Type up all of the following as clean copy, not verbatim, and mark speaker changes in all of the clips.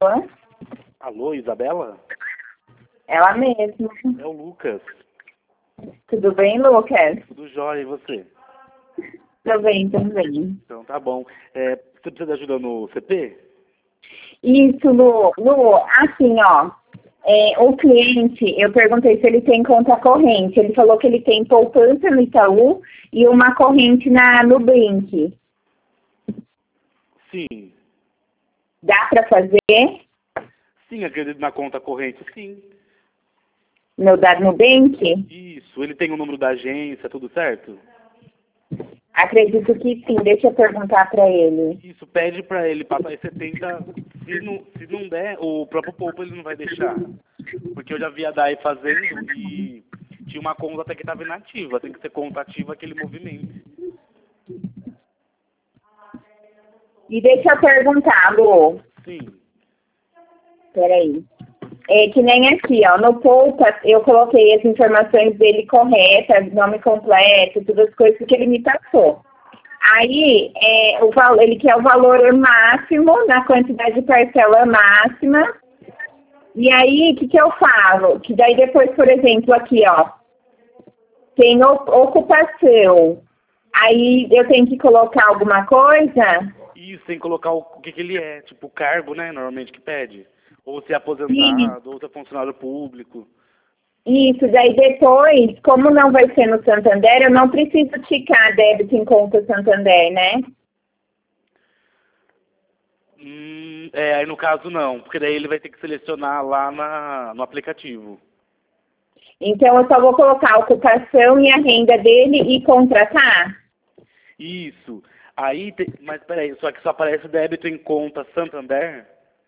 Speaker 1: Alô?
Speaker 2: Alô, Isabela?
Speaker 1: Ela mesma.
Speaker 2: É o Lucas.
Speaker 1: Tudo bem, Lucas?
Speaker 2: Tudo jóia, e você?
Speaker 1: Tudo bem também.
Speaker 2: Então tá bom. Você precisa de ajuda no CP?
Speaker 1: Isso, Lu, assim, ó. O cliente, eu perguntei se ele tem conta corrente. Ele falou que ele tem poupança no Itaú e uma corrente na Nubank.
Speaker 2: Sim.
Speaker 1: Dá para fazer
Speaker 2: Sim, acredito na conta corrente, sim.
Speaker 1: no da Nubank?
Speaker 2: Isso, ele tem o número da agência, tudo certo?
Speaker 1: Acredito que sim. Deixa eu perguntar para ele.
Speaker 2: Isso, pede pra ele passar esse 70. Se não der, o próprio Poupa ele não vai deixar. Porque eu já vi a Dai fazendo e tinha uma conta até que estava inativa. Tem que ser conta ativa aquele movimento.
Speaker 1: E deixa eu perguntar, Lu.
Speaker 2: Sim.
Speaker 1: Peraí. Que nem aqui, ó, no Poupa, eu coloquei as informações dele corretas, nome completo, todas as coisas que ele me passou. Aí, ele quer o valor máximo, na quantidade de parcela máxima. E aí, o que eu falo? Que daí depois, por exemplo, aqui, ó, tem ocupação. Aí, eu tenho que colocar alguma coisa?
Speaker 2: Isso, tem que colocar o que ele é, tipo o cargo, né, normalmente que pede. Ou se é
Speaker 1: Sim.
Speaker 2: aposentado, ou se é funcionário público.
Speaker 1: Isso, daí depois, como não vai ser no Santander, eu não preciso ticar débito em conta Santander, né?
Speaker 2: Aí no caso não, porque daí ele vai ter que selecionar lá no aplicativo.
Speaker 1: Então eu só vou colocar a ocupação e a renda dele e contratar?
Speaker 2: Isso. Aí, mas peraí, só que só aparece débito em conta Santander?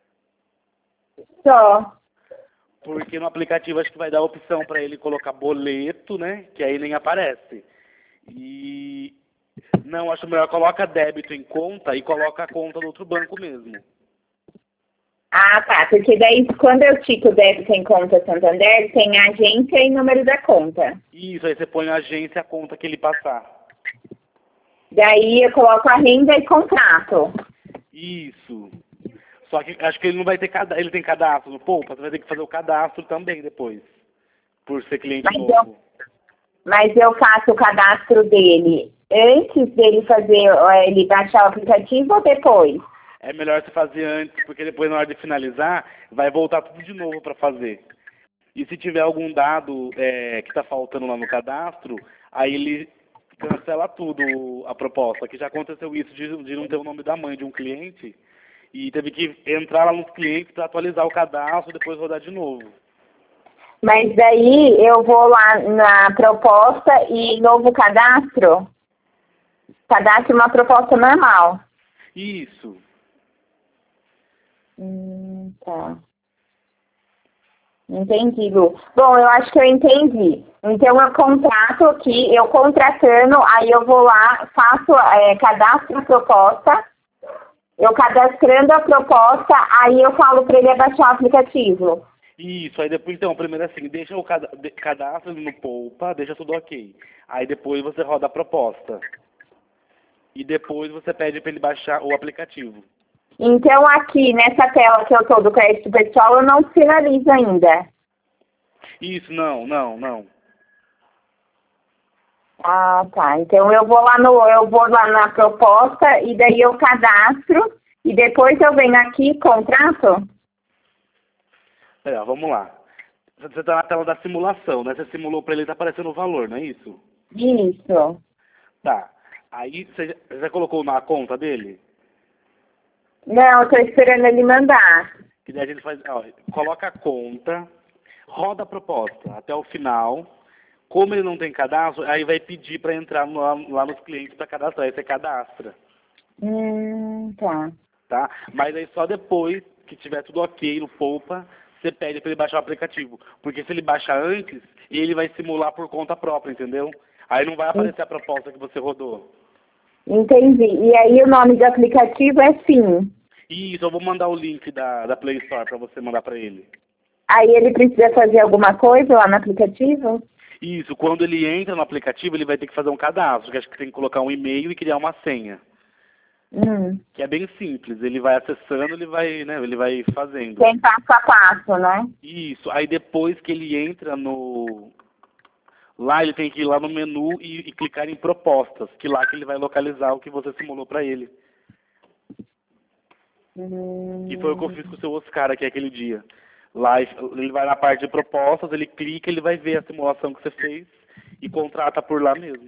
Speaker 1: Só.
Speaker 2: Porque no aplicativo acho que vai dar a opção para ele colocar boleto, né? Que aí nem aparece. E não, acho melhor coloca débito em conta e coloca a conta do outro banco mesmo.
Speaker 1: Ah, tá. Porque daí quando eu tico débito em conta Santander, tem a agência e número da conta.
Speaker 2: Isso, aí você põe a agência e a conta que ele passar.
Speaker 1: Daí eu coloco a renda e contrato.
Speaker 2: Isso. Só que acho que ele não vai ter cadastro. Ele tem cadastro no Poupa, você vai ter que fazer o cadastro também depois. Por ser cliente novo.
Speaker 1: Mas eu faço o cadastro dele antes dele fazer, ele baixar o aplicativo ou depois?
Speaker 2: É melhor você fazer antes, porque depois na hora de finalizar, vai voltar tudo de novo para fazer. E se tiver algum dado que está faltando lá no cadastro, aí ele cancela tudo a proposta. Que já aconteceu isso de não ter o nome da mãe de um cliente e teve que entrar lá nos clientes para atualizar o cadastro e depois rodar de novo.
Speaker 1: Mas daí eu vou lá na proposta e novo cadastro? Cadastro uma proposta normal.
Speaker 2: Isso.
Speaker 1: Tá. Entendi, Lu. Bom, eu acho que eu entendi. Então eu contrato aqui, eu contratando, aí eu vou lá, faço, cadastro a proposta, eu cadastrando a proposta, aí eu falo para ele abaixar o aplicativo.
Speaker 2: Isso, aí depois, então, primeiro assim, deixa o cadastro no Poupa, deixa tudo ok. Aí depois você roda a proposta. E depois você pede para ele baixar o aplicativo.
Speaker 1: Então aqui, nessa tela que eu tô do crédito pessoal, eu não finalizo ainda.
Speaker 2: Isso, não.
Speaker 1: Ah, tá. Então eu vou lá na proposta e daí eu cadastro e depois eu venho aqui, contrato?
Speaker 2: Vamos lá. Você está na tela da simulação, né? Você simulou para ele, tá aparecendo o valor, não é isso?
Speaker 1: Isso.
Speaker 2: Tá. Aí você já colocou na conta dele?
Speaker 1: Não, eu tô esperando ele mandar.
Speaker 2: Que daí a gente faz, coloca a conta, roda a proposta até o final. Como ele não tem cadastro, aí vai pedir para entrar lá nos clientes para cadastrar. Aí você cadastra.
Speaker 1: Tá.
Speaker 2: Tá? Mas aí só depois que tiver tudo ok no Poupa, você pede para ele baixar o aplicativo. Porque se ele baixar antes, ele vai simular por conta própria, entendeu? Aí não vai aparecer a proposta que você rodou.
Speaker 1: Entendi. E aí o nome do aplicativo é Sim.
Speaker 2: Isso, eu vou mandar o link da Play Store para você mandar para ele.
Speaker 1: Aí ele precisa fazer alguma coisa lá no aplicativo?
Speaker 2: Isso, quando ele entra no aplicativo, ele vai ter que fazer um cadastro, que acho que tem que colocar um e-mail e criar uma senha. Que é bem simples. Ele vai acessando, ele vai, né, ele vai fazendo.
Speaker 1: Tem passo a passo, né?
Speaker 2: Isso. Aí depois que ele entra no... Lá ele tem que ir lá no menu e clicar em propostas, que lá que ele vai localizar o que você simulou para ele. E foi o que eu fiz com o seu Oscar aqui aquele dia. Lá ele vai na parte de propostas, ele clica, ele vai ver a simulação que você fez e contrata por lá mesmo.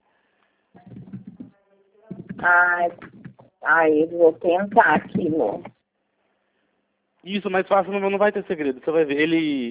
Speaker 1: Eu vou tentar aqui, amor.
Speaker 2: Isso, mais fácil não vai ter segredo, você vai ver.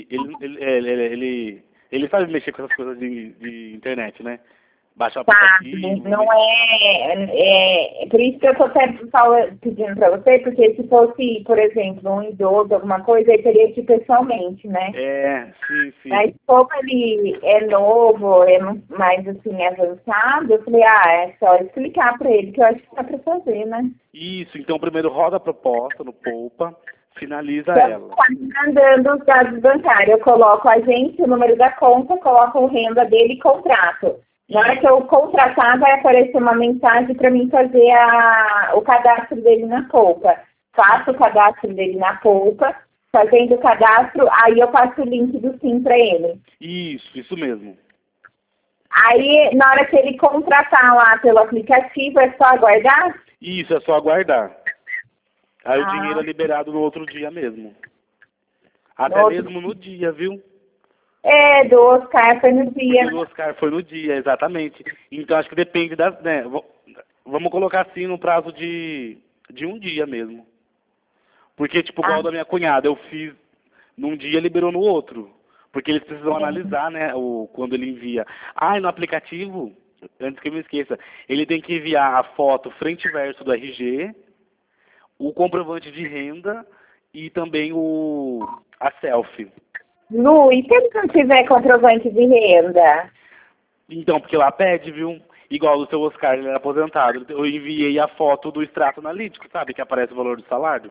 Speaker 2: Ele sabe mexer com essas coisas de internet, né? Baixar o aplicativo.
Speaker 1: Não por isso que eu tô até pedindo pra você, porque se fosse, por exemplo, um idoso, alguma coisa, aí teria que ir pessoalmente, né?
Speaker 2: Sim.
Speaker 1: Mas como ele é novo, é mais assim, avançado, eu falei, é só explicar pra ele que eu acho que dá pra fazer, né?
Speaker 2: Isso, então primeiro roda a proposta no Poupa, finaliza ela.
Speaker 1: Tá me mandando os dados bancários, eu coloco a agente, o número da conta, coloco o renda dele e contrato. Na hora que eu contratar, vai aparecer uma mensagem para mim fazer o cadastro dele na Poupa. Faço o cadastro dele na Poupa, fazendo o cadastro, aí eu passo o link do SIM para ele.
Speaker 2: Isso mesmo.
Speaker 1: Aí, na hora que ele contratar lá pelo aplicativo, é só aguardar?
Speaker 2: Isso, é só aguardar. Aí o dinheiro é liberado no outro dia mesmo. Até mesmo no dia, viu?
Speaker 1: Do Oscar foi no dia.
Speaker 2: Porque do Oscar foi no dia, exatamente. Então acho que depende das, né? Vamos colocar assim no prazo de um dia mesmo. Porque, tipo, igual da minha cunhada, eu fiz num dia, liberou no outro. Porque eles precisam analisar, né, quando ele envia. E no aplicativo, antes que eu me esqueça, ele tem que enviar a foto frente e verso do RG, o comprovante de renda e também a selfie.
Speaker 1: Lu, e se ele não tiver comprovante de renda?
Speaker 2: Então, porque lá pede, viu? Igual do seu Oscar, ele era aposentado. Eu enviei a foto do extrato analítico, sabe? Que aparece o valor do salário.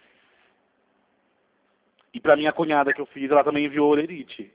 Speaker 2: E pra minha cunhada que eu fiz, ela também enviou o Olerite.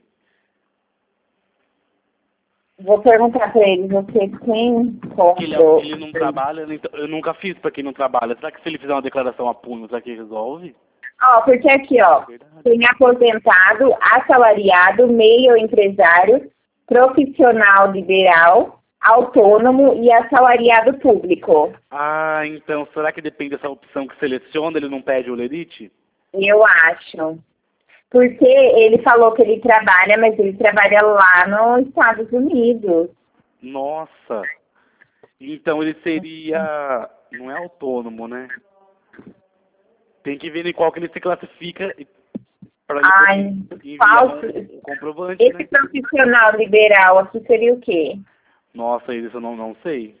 Speaker 1: Vou perguntar pra ele, você tem como?
Speaker 2: Ele não trabalha, então, eu nunca fiz pra quem não trabalha. Será que se ele fizer uma declaração a punho, será que resolve?
Speaker 1: Porque aqui, tem aposentado, assalariado, meio empresário, profissional liberal, autônomo e assalariado público.
Speaker 2: Então, será que depende dessa opção que seleciona, ele não pede o Olerite?
Speaker 1: Eu acho. Porque ele falou que ele trabalha, mas ele trabalha lá nos Estados Unidos.
Speaker 2: Nossa! Então ele seria... Não é autônomo, né? Tem que ver em qual que ele se classifica para ele enviar um comprovante,
Speaker 1: Esse profissional liberal aqui seria o quê?
Speaker 2: Nossa, isso eu não sei.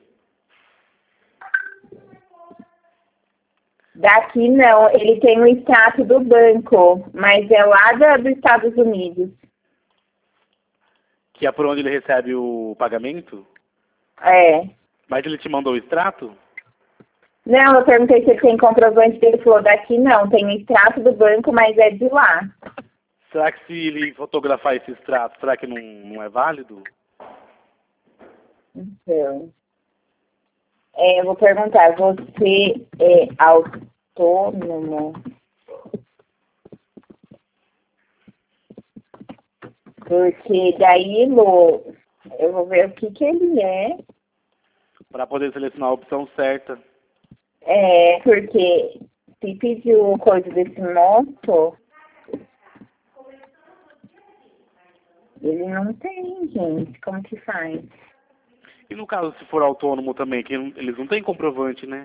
Speaker 1: Daqui não, ele tem o extrato do banco, mas é lá dos Estados Unidos.
Speaker 2: Que é por onde ele recebe o pagamento? Mas ele te mandou o extrato?
Speaker 1: Não, eu perguntei se ele tem comprovante, ele falou daqui não, tem o extrato do banco, mas é de lá.
Speaker 2: Será que se ele fotografar esse extrato, será que não é válido?
Speaker 1: Então, eu vou perguntar, você é autônomo? Porque daí, Lu, eu vou ver o que ele é.
Speaker 2: Para poder selecionar a opção certa.
Speaker 1: Porque se pediu coisa desse moto, ele não tem, gente. Como que faz?
Speaker 2: E no caso, se for autônomo também, que eles não têm comprovante, né?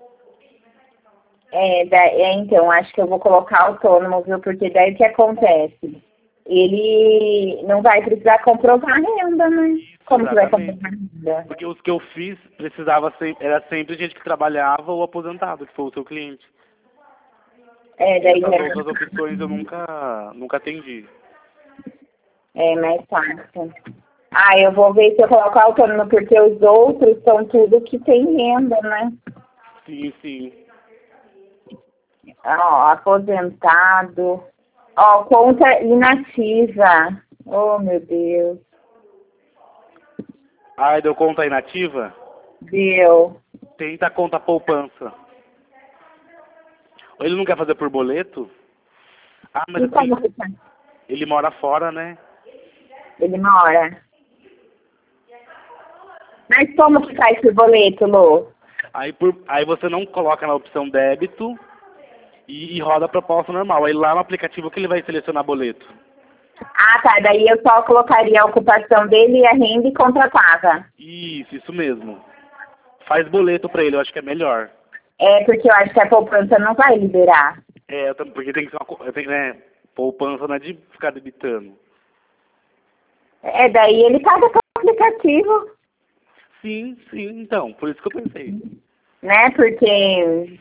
Speaker 1: Então, acho que eu vou colocar autônomo, viu? Porque daí o que acontece? Ele não vai precisar comprovar a renda, né?
Speaker 2: Isso,
Speaker 1: como que vai comprovar a renda?
Speaker 2: Porque os que eu fiz era sempre gente que trabalhava ou aposentado, que foi o seu cliente.
Speaker 1: Daí
Speaker 2: essas outras opções eu nunca atendi.
Speaker 1: É mais fácil. Eu vou ver se eu coloco autônomo, porque os outros são tudo que tem renda, né?
Speaker 2: Sim.
Speaker 1: Aposentado. Conta inativa. Oh, meu Deus.
Speaker 2: Deu conta inativa?
Speaker 1: Deu.
Speaker 2: Tenta a conta poupança. Ou ele não quer fazer por boleto? Ah, mas
Speaker 1: E
Speaker 2: assim,
Speaker 1: como que tá?
Speaker 2: ele mora fora, né?
Speaker 1: Ele mora. Mas como que faz por boleto, Lô?
Speaker 2: Aí você não coloca na opção débito e roda a proposta normal. Aí lá no aplicativo que ele vai selecionar boleto.
Speaker 1: Ah, tá. Daí eu só colocaria a ocupação dele e a renda e contratava.
Speaker 2: Isso mesmo. Faz boleto pra ele, eu acho que é melhor.
Speaker 1: É, porque eu acho que a poupança não vai liberar.
Speaker 2: É, porque tem que ser né, poupança não é de ficar debitando.
Speaker 1: É, daí ele paga com o aplicativo,
Speaker 2: Sim, então, por isso que eu pensei.
Speaker 1: né? Porque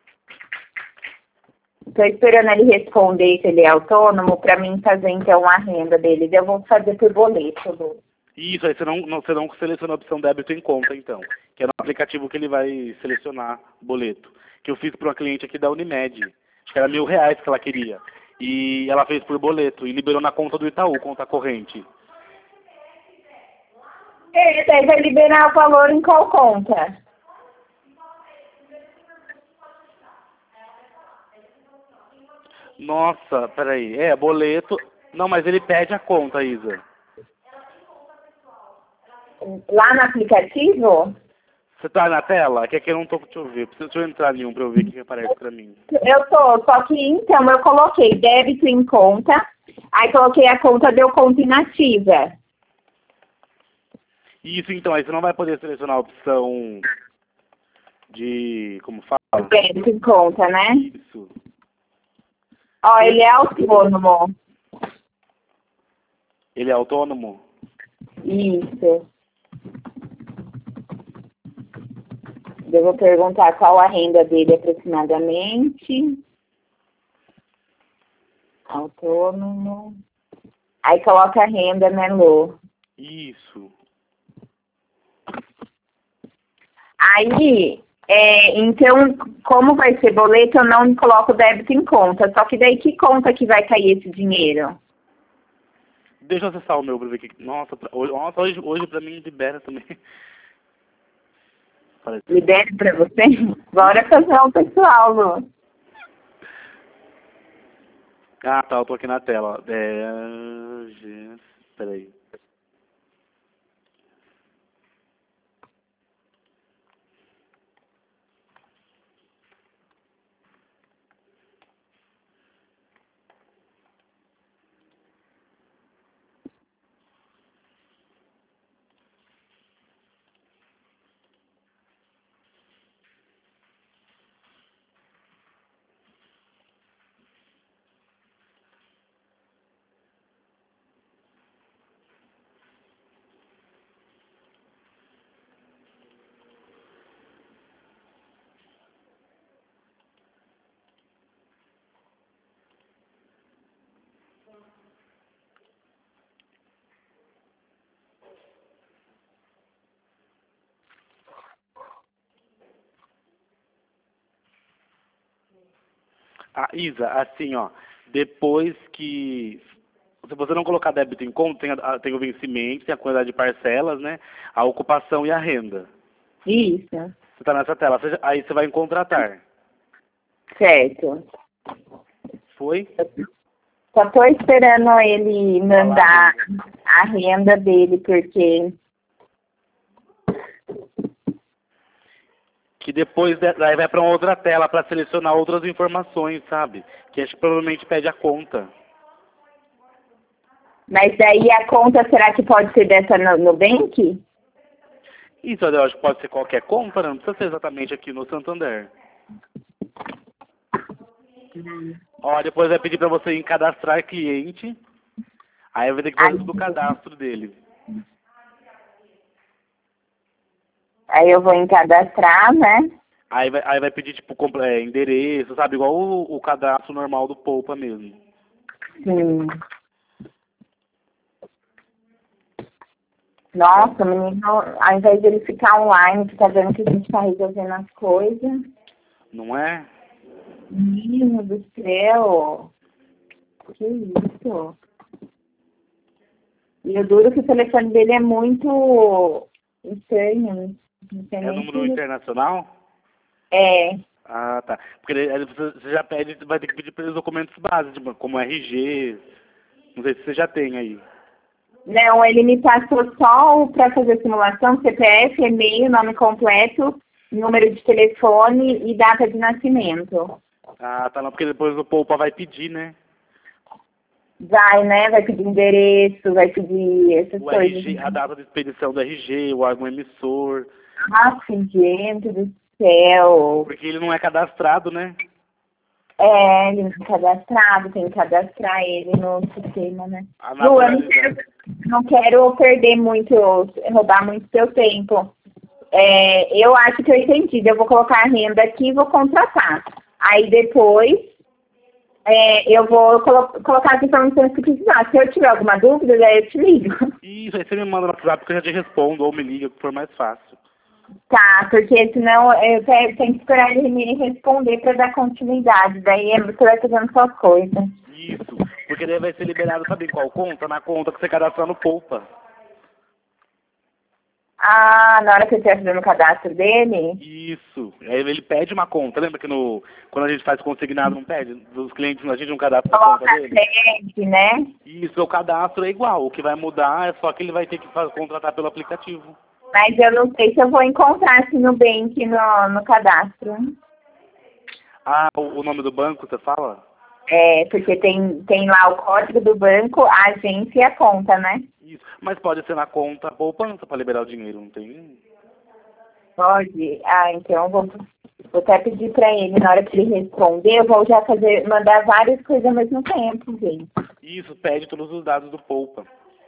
Speaker 1: tô esperando ele responder se ele é autônomo pra mim fazer então a renda dele. Eu vou fazer por boleto, Lu.
Speaker 2: Isso, aí você não seleciona a opção débito em conta, então. Que é no aplicativo que ele vai selecionar boleto. Que eu fiz para uma cliente aqui da Unimed. Acho que era R$ 1.000 que ela queria. E ela fez por boleto e liberou na conta do Itaú, conta corrente.
Speaker 1: É, daí vai liberar o valor em qual conta?
Speaker 2: Nossa, peraí. É, boleto. Não, mas ele pede a conta, Isa.
Speaker 1: Lá no aplicativo?
Speaker 2: Você tá na tela? Que aqui eu não tô te ouvir. Preciso eu entrar em um pra eu ver o que aparece pra mim.
Speaker 1: Eu tô, só que então eu coloquei débito em conta, aí coloquei a conta deu conta inativa.
Speaker 2: Isso, então, aí você não vai poder selecionar a opção de... Como fala?
Speaker 1: Débito em conta, né?
Speaker 2: Isso.
Speaker 1: Ó, ele é autônomo.
Speaker 2: Ele é autônomo?
Speaker 1: Isso. Eu vou perguntar qual a renda dele aproximadamente. Autônomo. Aí coloca a renda, né, Lô?
Speaker 2: Isso.
Speaker 1: Aí, então, como vai ser boleto, eu não coloco débito em conta. Só que daí, que conta que vai cair esse dinheiro?
Speaker 2: Deixa eu acessar o meu pra ver que... Nossa, hoje pra mim libera também. Parece.
Speaker 1: Libere pra você? Bora fazer o pessoal, Lu.
Speaker 2: Ah, tá, eu tô aqui na tela. Peraí. Ah, Isa, assim, ó. Depois que... Se você não colocar débito em conta, tem o vencimento, tem a quantidade de parcelas, né? A ocupação e a renda.
Speaker 1: Isso,
Speaker 2: Você tá nessa tela. Aí você vai em contratar.
Speaker 1: certo.
Speaker 2: Foi?
Speaker 1: Só tô esperando ele mandar a renda dele, porque...
Speaker 2: Que depois daí vai para uma outra tela para selecionar outras informações, sabe? Que acho que provavelmente pede a conta.
Speaker 1: Mas daí a conta, será que pode ser dessa no Nubank?
Speaker 2: Isso, eu acho que pode ser qualquer conta, né? Não precisa ser exatamente aqui no Santander. Ó, depois vai pedir para você ir em cadastrar cliente. Aí vai ter que fazer todo o cadastro dele.
Speaker 1: Aí eu vou em cadastrar, né?
Speaker 2: Aí vai pedir, tipo, endereço, sabe? Igual o cadastro normal do Poupa mesmo.
Speaker 1: Sim. Nossa, menino, ao invés de ele ficar online, que tá vendo que a gente tá resolvendo as coisas.
Speaker 2: Não é?
Speaker 1: Menino do céu. Que isso? E o duro é que o telefone dele é muito estranho. Não sei
Speaker 2: É
Speaker 1: nem
Speaker 2: número
Speaker 1: se...
Speaker 2: internacional?
Speaker 1: É.
Speaker 2: Ah, tá. Porque aí você já pede, vai ter que pedir pelos documentos básicos, tipo, como RG. Não sei se você já tem aí.
Speaker 1: Não, ele me passou só para fazer a simulação, CPF, e-mail, nome completo, número de telefone e data de nascimento.
Speaker 2: Ah, tá. Não, porque depois o Poupa vai pedir, né?
Speaker 1: Vai, né? Vai pedir endereço, vai pedir essas
Speaker 2: O
Speaker 1: coisas.
Speaker 2: RG, a data de expedição do RG, o órgão emissor.
Speaker 1: Ah, gente do céu.
Speaker 2: Porque ele não é cadastrado, né?
Speaker 1: É, ele não é cadastrado, tem que cadastrar ele no sistema, né?
Speaker 2: A
Speaker 1: Lu, eu
Speaker 2: naturalizar.
Speaker 1: não quero perder muito, roubar muito seu tempo. É, eu acho que eu entendi. Eu vou colocar a renda aqui e vou contratar. Aí depois eu vou colocar as informações que precisar. Se eu tiver alguma dúvida, daí eu te ligo.
Speaker 2: Isso, aí você me manda no WhatsApp que eu já te respondo, ou me liga, que for mais fácil.
Speaker 1: Tá, porque senão eu tenho que esperar ele me responder para dar continuidade. Daí você vai fazendo suas coisas.
Speaker 2: Isso, porque daí vai ser liberado, sabe em qual conta? Na conta que você cadastrar no Poupa.
Speaker 1: Ah, na hora que eu estiver fazendo o cadastro dele?
Speaker 2: Isso. Aí ele pede uma conta. Lembra que quando a gente faz consignado não pede? Dos clientes a gente não cadastra a conta
Speaker 1: Coloca
Speaker 2: dele?
Speaker 1: frente, né?
Speaker 2: Isso, o cadastro é igual. O que vai mudar é só que ele vai ter que contratar pelo aplicativo.
Speaker 1: Mas eu não sei se eu vou encontrar esse Nubank no cadastro.
Speaker 2: Ah, o nome do banco, você fala?
Speaker 1: É, porque tem lá o código do banco, a agência e a conta, né?
Speaker 2: Isso. Mas pode ser na conta poupança para liberar o dinheiro, não tem?
Speaker 1: Pode. Ah, então eu vou até pedir pra ele, na hora que ele responder, eu vou já mandar várias coisas ao mesmo tempo, gente.
Speaker 2: Isso, pede todos os dados do Poupa.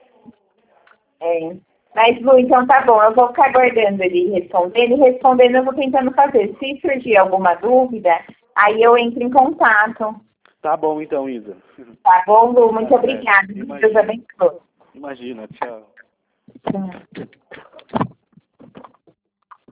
Speaker 1: É. Mas, Lu, então tá bom, eu vou ficar aguardando ele responder. Ele respondendo, eu vou tentando fazer. Se surgir alguma dúvida, aí eu entro em contato.
Speaker 2: Tá bom então, Isa.
Speaker 1: Tá bom, Lu? Muito
Speaker 2: Tá certo.
Speaker 1: obrigada. Deus abençoe.
Speaker 2: Imagina, tchau.
Speaker 1: Tchau.